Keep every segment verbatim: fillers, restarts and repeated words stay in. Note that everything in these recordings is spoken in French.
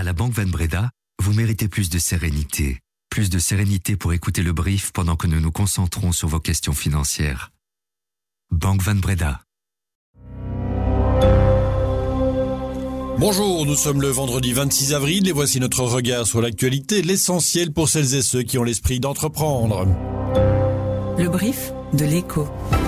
À la Banque Van Breda, vous méritez plus de sérénité. Plus de sérénité pour écouter le brief pendant que nous nous concentrons sur vos questions financières. Banque Van Breda. Bonjour, nous sommes le vendredi vingt-six avril et voici notre regard sur l'actualité, l'essentiel pour celles et ceux qui ont l'esprit d'entreprendre. Le brief de l'Écho.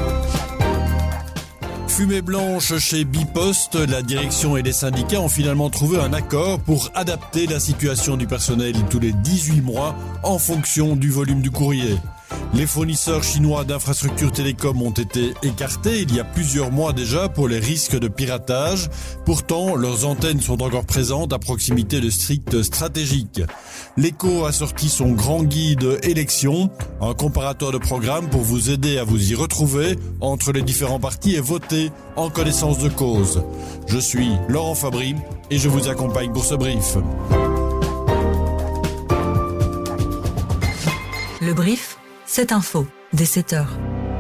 Fumée blanche chez Bipost, la direction et les syndicats ont finalement trouvé un accord pour adapter la situation du personnel tous les dix-huit mois en fonction du volume du courrier. Les fournisseurs chinois d'infrastructures télécom ont été écartés il y a plusieurs mois déjà pour les risques de piratage. Pourtant, leurs antennes sont encore présentes à proximité de sites stratégiques. L'Écho a sorti son grand guide élections, un comparateur de programmes pour vous aider à vous y retrouver entre les différents partis et voter en connaissance de cause. Je suis Laurent Fabry et je vous accompagne pour ce brief. Le brief, c'est info, dès sept heures.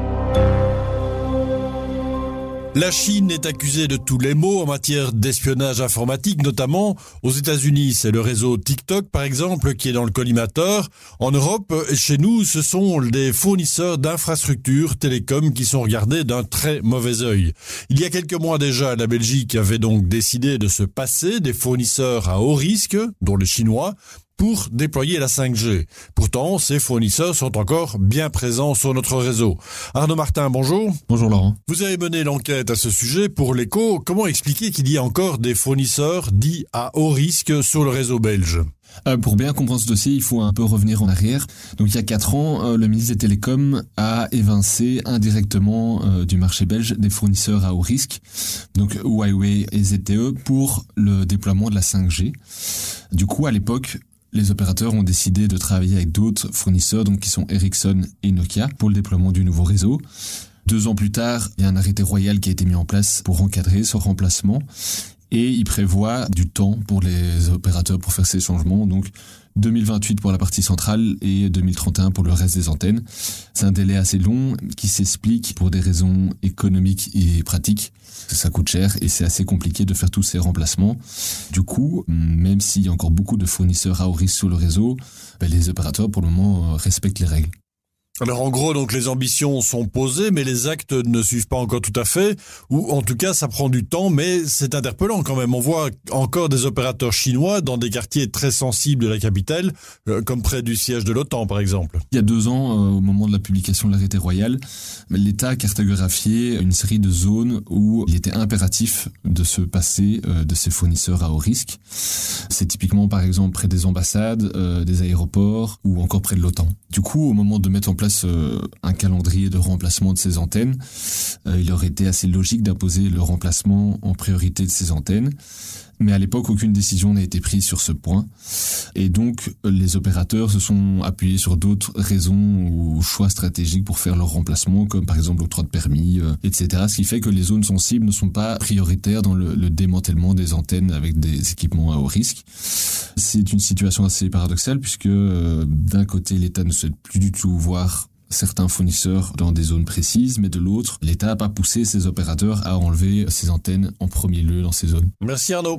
La Chine est accusée de tous les maux en matière d'espionnage informatique, notamment aux États-Unis. C'est le réseau TikTok, par exemple, qui est dans le collimateur. En Europe, chez nous, ce sont des fournisseurs d'infrastructures télécom qui sont regardés d'un très mauvais œil. Il y a quelques mois déjà, la Belgique avait donc décidé de se passer des fournisseurs à haut risque, dont les Chinois, pour déployer la cinq G. Pourtant, ces fournisseurs sont encore bien présents sur notre réseau. Arnaud Martin, bonjour. Bonjour Laurent. Vous avez mené l'enquête à ce sujet pour l'Écho. Comment expliquer qu'il y a encore des fournisseurs dits à haut risque sur le réseau belge ? Euh, pour bien comprendre ce dossier, il faut un peu revenir en arrière. Donc il y a quatre ans, euh, le ministre des Télécoms a évincé indirectement euh, du marché belge des fournisseurs à haut risque, donc Huawei et Z T E, pour le déploiement de la cinq G. Du coup, à l'époque, les opérateurs ont décidé de travailler avec d'autres fournisseurs, donc qui sont Ericsson et Nokia, pour le déploiement du nouveau réseau. Deux ans plus tard, il y a un arrêté royal qui a été mis en place pour encadrer ce remplacement. Et il prévoit du temps pour les opérateurs pour faire ces changements. Donc deux mille vingt-huit pour la partie centrale et deux mille trente et un pour le reste des antennes. C'est un délai assez long qui s'explique pour des raisons économiques et pratiques. Ça coûte cher et c'est assez compliqué de faire tous ces remplacements. Du coup, même s'il y a encore beaucoup de fournisseurs à haut risque sur le réseau, ben les opérateurs pour le moment respectent les règles. Alors en gros, donc les ambitions sont posées, mais les actes ne suivent pas encore tout à fait, ou en tout cas ça prend du temps, mais c'est interpellant quand même. On voit encore des opérateurs chinois dans des quartiers très sensibles de la capitale, euh, comme près du siège de l'OTAN par exemple. Il y a deux ans, euh, au moment de la publication de l'arrêté royal, l'État a cartographié une série de zones où il était impératif de se passer euh, de ces fournisseurs à haut risque. C'est typiquement par exemple près des ambassades, euh, des aéroports ou encore près de l'OTAN. Du coup, au moment de mettre en place un calendrier de remplacement de ces antennes, euh, il aurait été assez logique d'imposer le remplacement en priorité de ces antennes. Mais à l'époque, aucune décision n'a été prise sur ce point. Et donc, les opérateurs se sont appuyés sur d'autres raisons ou choix stratégiques pour faire leur remplacement, comme par exemple l'octroi de permis, euh, et cetera. Ce qui fait que les zones sensibles ne sont pas prioritaires dans le, le démantèlement des antennes avec des équipements à haut risque. C'est une situation assez paradoxale puisque euh, d'un côté, l'État ne souhaite plus du tout voir certains fournisseurs dans des zones précises, mais de l'autre, l'État n'a pas poussé ses opérateurs à enlever ces antennes en premier lieu dans ces zones. Merci Arnaud.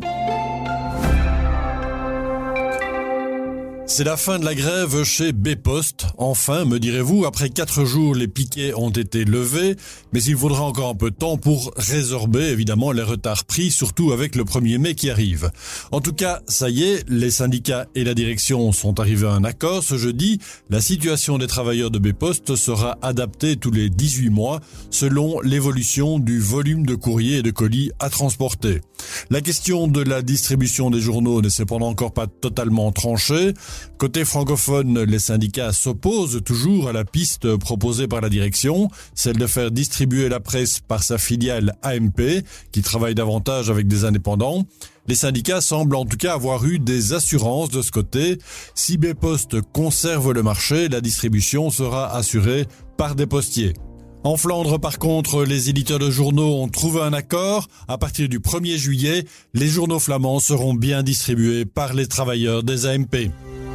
C'est la fin de la grève chez Bipost. Enfin, me direz-vous, après quatre jours, les piquets ont été levés, mais il faudra encore un peu de temps pour résorber, évidemment, les retards pris, surtout avec le premier mai qui arrive. En tout cas, ça y est, les syndicats et la direction sont arrivés à un accord. Ce jeudi, la situation des travailleurs de Bipost sera adaptée tous les dix-huit mois, selon l'évolution du volume de courrier et de colis à transporter. La question de la distribution des journaux n'est cependant encore pas totalement tranchée. Côté francophone, les syndicats s'opposent toujours à la piste proposée par la direction, celle de faire distribuer la presse par sa filiale A M P, qui travaille davantage avec des indépendants. Les syndicats semblent en tout cas avoir eu des assurances de ce côté. Si Bipost conserve le marché, la distribution sera assurée par des postiers. En Flandre, par contre, les éditeurs de journaux ont trouvé un accord. À partir du premier juillet, les journaux flamands seront bien distribués par les travailleurs des A M P.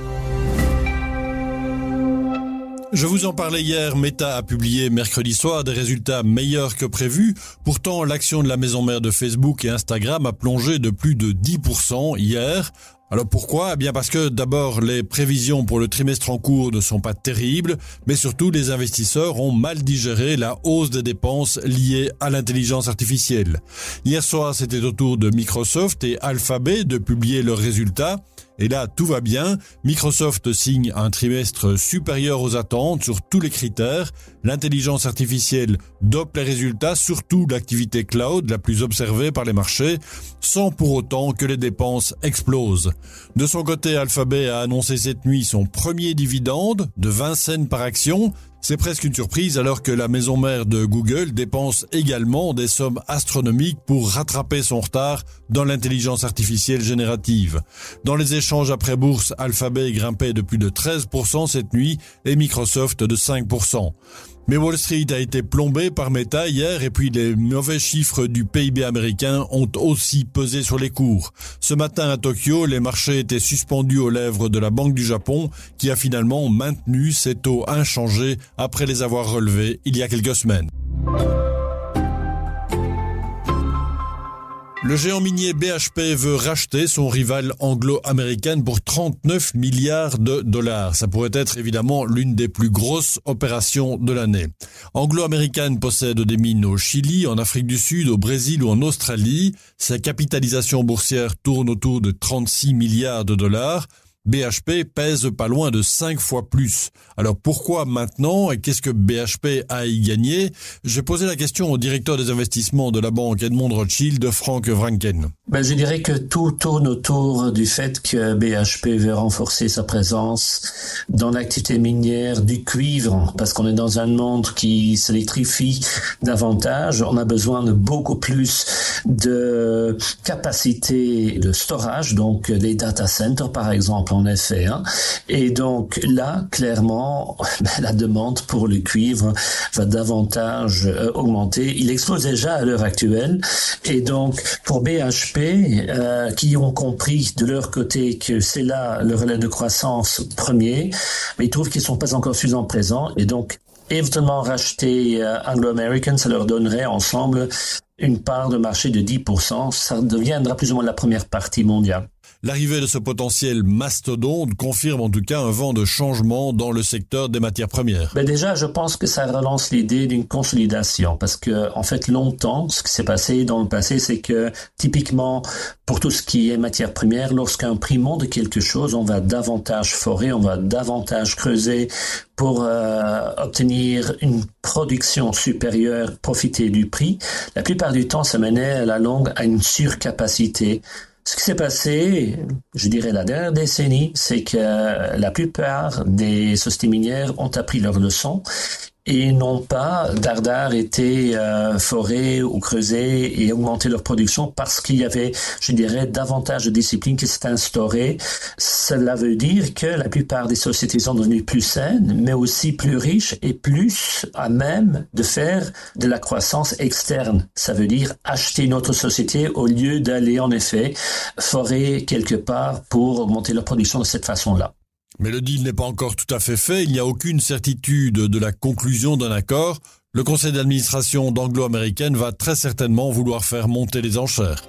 Je vous en parlais hier, Meta a publié mercredi soir des résultats meilleurs que prévus. Pourtant, l'action de la maison mère de Facebook et Instagram a plongé de plus de dix pour cent hier. Alors pourquoi ? Eh bien parce que d'abord les prévisions pour le trimestre en cours ne sont pas terribles, mais surtout les investisseurs ont mal digéré la hausse des dépenses liées à l'intelligence artificielle. Hier soir, c'était au tour de Microsoft et Alphabet de publier leurs résultats. Et là, tout va bien. Microsoft signe un trimestre supérieur aux attentes sur tous les critères. L'intelligence artificielle dope les résultats, surtout l'activité cloud la plus observée par les marchés, sans pour autant que les dépenses explosent. De son côté, Alphabet a annoncé cette nuit son premier dividende de vingt cents par action. C'est presque une surprise alors que la maison mère de Google dépense également des sommes astronomiques pour rattraper son retard dans l'intelligence artificielle générative. Dans les échanges après bourse, Alphabet grimpait de plus de treize pour cent cette nuit et Microsoft de cinq pour cent. Mais Wall Street a été plombé par Meta hier et puis les mauvais chiffres du P I B américain ont aussi pesé sur les cours. Ce matin à Tokyo, les marchés étaient suspendus aux lèvres de la Banque du Japon qui a finalement maintenu ses taux inchangés après les avoir relevés il y a quelques semaines. Le géant minier B H P veut racheter son rival anglo-américain pour trente-neuf milliards de dollars. Ça pourrait être évidemment l'une des plus grosses opérations de l'année. Anglo-Américain possède des mines au Chili, en Afrique du Sud, au Brésil ou en Australie. Sa capitalisation boursière tourne autour de trente-six milliards de dollars. B H P pèse pas loin de cinq fois plus. Alors pourquoi maintenant et qu'est-ce que B H P a à y gagner ? J'ai posé la question au directeur des investissements de la banque Edmond Rothschild, Frank Wranken. Ben, je dirais que tout tourne autour du fait que B H P veut renforcer sa présence dans l'activité minière du cuivre, parce qu'on est dans un monde qui s'électrifie davantage. On a besoin de beaucoup plus de capacité de storage, donc des data centers par exemple, en effet. Hein. Et donc là, clairement, la demande pour le cuivre va davantage euh, augmenter. Il explose déjà à l'heure actuelle. Et donc, pour B H P, euh, qui ont compris de leur côté que c'est là le relais de croissance premier, mais ils trouvent qu'ils ne sont pas encore suffisamment présents. Et donc, éventuellement racheter euh, Anglo-American, ça leur donnerait ensemble une part de marché de dix pour cent. Ça deviendra plus ou moins la première partie mondiale. L'arrivée de ce potentiel mastodonte confirme en tout cas un vent de changement dans le secteur des matières premières. Ben déjà, je pense que ça relance l'idée d'une consolidation parce que, en fait, longtemps, ce qui s'est passé dans le passé, c'est que, typiquement, pour tout ce qui est matière première, lorsqu'un prix monte de quelque chose, on va davantage forer, on va davantage creuser pour euh, obtenir une production supérieure, profiter du prix. La plupart du temps, ça menait à la longue à une surcapacité. Ce qui s'est passé, je dirais la dernière décennie, c'est que la plupart des sociétés minières ont appris leur leçon et n'ont pas dardard été euh, forés ou creusés et augmenter leur production parce qu'il y avait, je dirais, davantage de discipline qui s'est instaurée. Cela veut dire que la plupart des sociétés sont devenues plus saines, mais aussi plus riches et plus à même de faire de la croissance externe. Ça veut dire acheter une autre société au lieu d'aller, en effet, forer quelque part pour augmenter leur production de cette façon-là. Mais le deal n'est pas encore tout à fait fait, il n'y a aucune certitude de la conclusion d'un accord. Le conseil d'administration d'Anglo-Américaine va très certainement vouloir faire monter les enchères.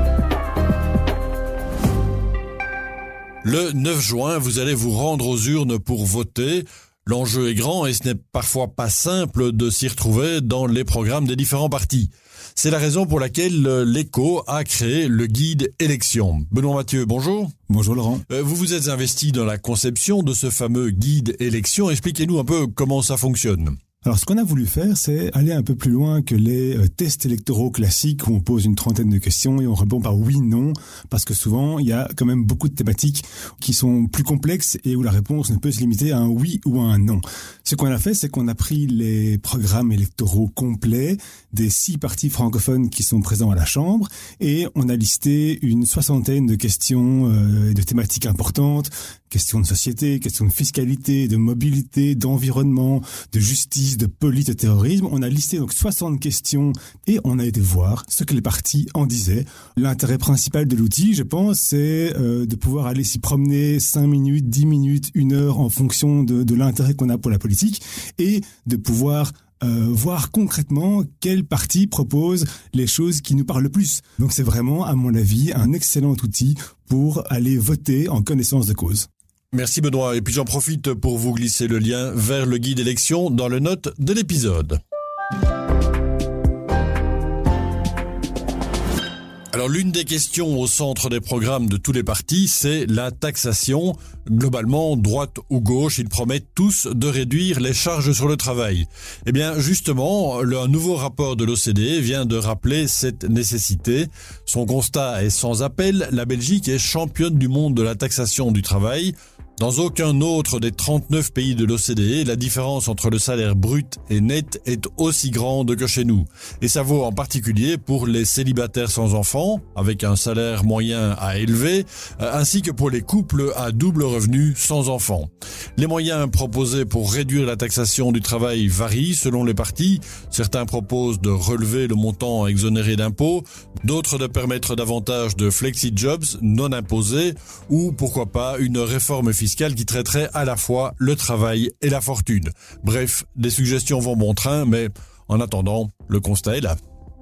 Le neuf juin, vous allez vous rendre aux urnes pour voter. L'enjeu est grand et ce n'est parfois pas simple de s'y retrouver dans les programmes des différents partis. C'est la raison pour laquelle l'Écho a créé le guide élection. Benoît Mathieu, bonjour. Bonjour Laurent. Vous vous êtes investi dans la conception de ce fameux guide élection. Expliquez-nous un peu comment ça fonctionne. Alors, ce qu'on a voulu faire, c'est aller un peu plus loin que les euh, tests électoraux classiques où on pose une trentaine de questions et on répond par oui, non, parce que souvent, il y a quand même beaucoup de thématiques qui sont plus complexes et où la réponse ne peut se limiter à un oui ou à un non. Ce qu'on a fait, c'est qu'on a pris les programmes électoraux complets des six partis francophones qui sont présents à la Chambre et on a listé une soixantaine de questions euh, et de thématiques importantes, questions de société, questions de fiscalité, de mobilité, d'environnement, de justice, de police, de terrorisme. On a listé donc soixante questions et on a été voir ce que les partis en disaient. L'intérêt principal de l'outil, je pense, c'est euh, de pouvoir aller s'y promener cinq minutes, dix minutes, une heure en fonction de, de l'intérêt qu'on a pour la politique et de pouvoir euh, voir concrètement quel parti propose les choses qui nous parlent le plus. Donc c'est vraiment, à mon avis, un excellent outil pour aller voter en connaissance de cause. Merci Benoît, et puis j'en profite pour vous glisser le lien vers le guide élection dans les notes de l'épisode. Alors l'une des questions au centre des programmes de tous les partis, c'est la taxation. Globalement, droite ou gauche, ils promettent tous de réduire les charges sur le travail. Eh bien justement, un nouveau rapport de l'O C D E vient de rappeler cette nécessité. Son constat est sans appel, la Belgique est championne du monde de la taxation du travail. Dans aucun autre des trente-neuf pays de l'O C D E, la différence entre le salaire brut et net est aussi grande que chez nous. Et ça vaut en particulier pour les célibataires sans enfants, avec un salaire moyen à élever, ainsi que pour les couples à double revenu sans enfants. Les moyens proposés pour réduire la taxation du travail varient selon les partis. Certains proposent de relever le montant exonéré d'impôts, d'autres de permettre davantage de flexi-jobs non imposés, ou pourquoi pas une réforme fiscale fiscale qui traiterait à la fois le travail et la fortune. Bref, des suggestions vont bon train, mais en attendant, le constat est là.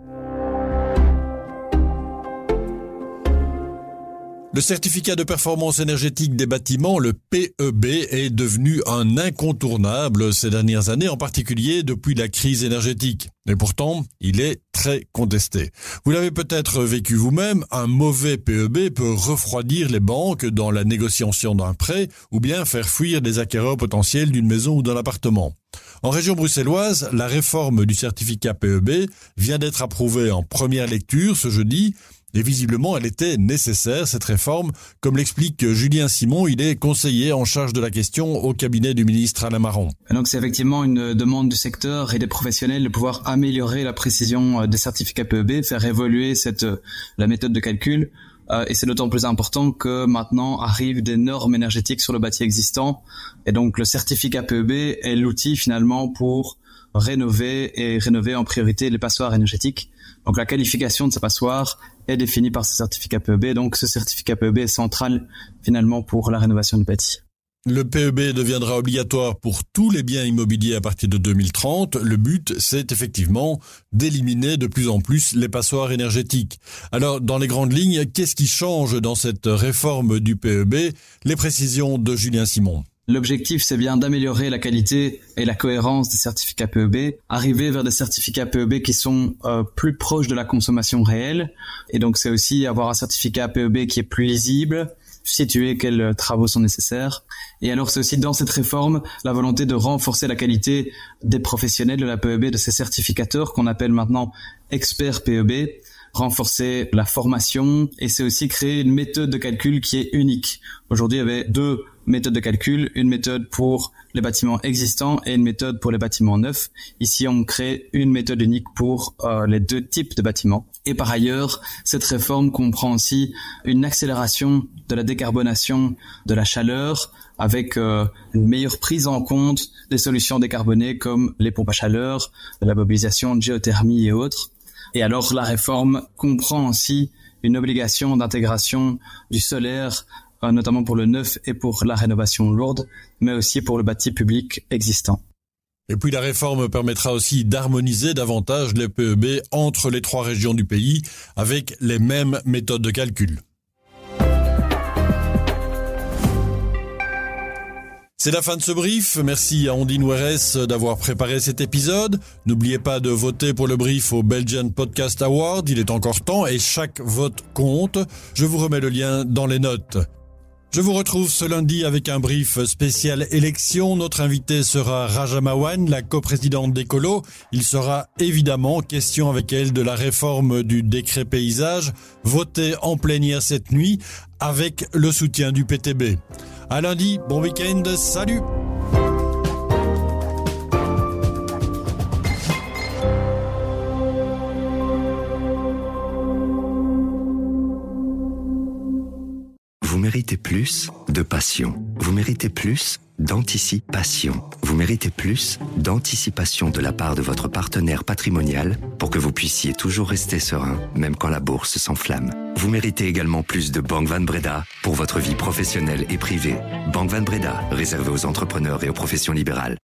Le certificat de performance énergétique des bâtiments, le P E B, est devenu un incontournable ces dernières années, en particulier depuis la crise énergétique. Et pourtant, il est très contesté. Vous l'avez peut-être vécu vous-même, un mauvais P E B peut refroidir les banques dans la négociation d'un prêt ou bien faire fuir des acquéreurs potentiels d'une maison ou d'un appartement. En région bruxelloise, la réforme du certificat P E B vient d'être approuvée en première lecture ce jeudi. Et visiblement, elle était nécessaire, cette réforme. Comme l'explique Julien Simon, il est conseiller en charge de la question au cabinet du ministre Alain Marron. Donc c'est effectivement une demande du secteur et des professionnels de pouvoir améliorer la précision des certificats P E B, faire évoluer cette, la méthode de calcul. Et c'est d'autant plus important que maintenant arrivent des normes énergétiques sur le bâti existant. Et donc le certificat P E B est l'outil finalement pour rénover et rénover en priorité les passoires énergétiques. Donc la qualification de ces passoires est définie par ce certificat P E B. Donc ce certificat P E B est central finalement pour la rénovation du bâti. Le P E B deviendra obligatoire pour tous les biens immobiliers à partir de deux mille trente. Le but, c'est effectivement d'éliminer de plus en plus les passoires énergétiques. Alors, dans les grandes lignes, qu'est-ce qui change dans cette réforme du P E B? Les précisions de Julien Simon. L'objectif, c'est bien d'améliorer la qualité et la cohérence des certificats P E B, arriver vers des certificats P E B qui sont euh, plus proches de la consommation réelle. Et donc, c'est aussi avoir un certificat P E B qui est plus lisible, situer quels travaux sont nécessaires. Et alors, c'est aussi dans cette réforme la volonté de renforcer la qualité des professionnels de la P E B, de ces certificateurs qu'on appelle maintenant experts P E B, renforcer la formation, et c'est aussi créer une méthode de calcul qui est unique. Aujourd'hui, il y avait deux méthodes de calcul, une méthode pour les bâtiments existants et une méthode pour les bâtiments neufs. Ici, on crée une méthode unique pour euh, les deux types de bâtiments. Et par ailleurs, cette réforme comprend aussi une accélération de la décarbonation de la chaleur avec euh, une meilleure prise en compte des solutions décarbonées comme les pompes à chaleur, la mobilisation de géothermie et autres. Et alors, la réforme comprend aussi une obligation d'intégration du solaire, notamment pour le neuf et pour la rénovation lourde, mais aussi pour le bâti public existant. Et puis la réforme permettra aussi d'harmoniser davantage les P E B entre les trois régions du pays avec les mêmes méthodes de calcul. C'est la fin de ce brief. Merci à Ondine Ouérès d'avoir préparé cet épisode. N'oubliez pas de voter pour le brief au Belgian Podcast Award. Il est encore temps et chaque vote compte. Je vous remets le lien dans les notes. Je vous retrouve ce lundi avec un brief spécial élection. Notre invité sera Raja Mawan, la coprésidente d'Ecolo. Il sera évidemment question avec elle de la réforme du décret paysage, votée en plénière cette nuit, avec le soutien du P T B. À lundi, bon week-end, salut! Vous méritez plus de passion. Vous méritez plus d'anticipation. Vous méritez plus d'anticipation de la part de votre partenaire patrimonial pour que vous puissiez toujours rester serein, même quand la bourse s'enflamme. Vous méritez également plus de Bank Van Breda pour votre vie professionnelle et privée. Bank Van Breda, réservé aux entrepreneurs et aux professions libérales.